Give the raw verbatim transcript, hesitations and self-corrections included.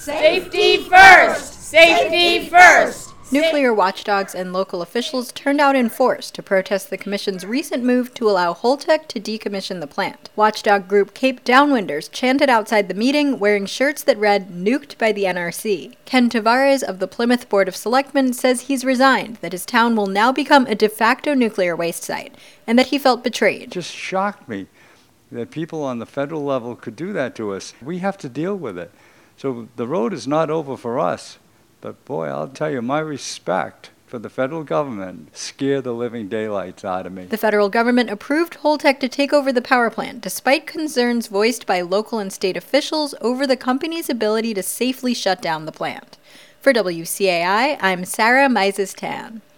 Safety first! Safety first! Nuclear watchdogs and local officials turned out in force to protest the Commission's recent move to allow Holtec to decommission the plant. Watchdog group Cape Downwinders chanted outside the meeting wearing shirts that read, "Nuked by the N R C." Ken Tavares of the Plymouth Board of Selectmen says he's resigned, that his town will now become a de facto nuclear waste site, and that he felt betrayed. It just shocked me that people on the federal level could do that to us. We have to deal with it. So the road is not over for us. But boy, I'll tell you, my respect for the federal government scared the living daylights out of me. The federal government approved Holtec to take over the power plant, despite concerns voiced by local and state officials over the company's ability to safely shut down the plant. For W C A I, I'm Sarah Mises-Tan.